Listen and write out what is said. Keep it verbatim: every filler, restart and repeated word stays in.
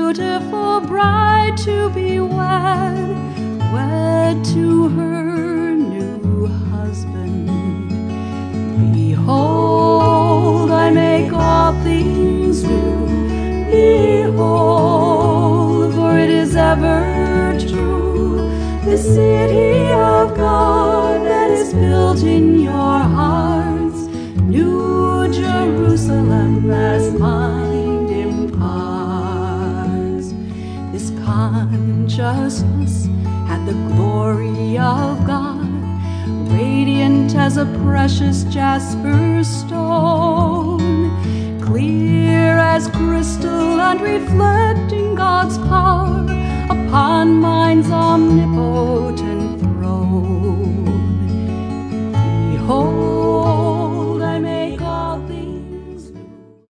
beautiful bride to be wed, wed to her new husband. Behold, I make all things new. Behold, for it is ever true, the city of God that is built in your hearts, New Jerusalem, as mind imparts. This consciousness had the glory of God, radiant as a precious jasper stone, clear as crystal and reflecting God's power upon minds omnipotent.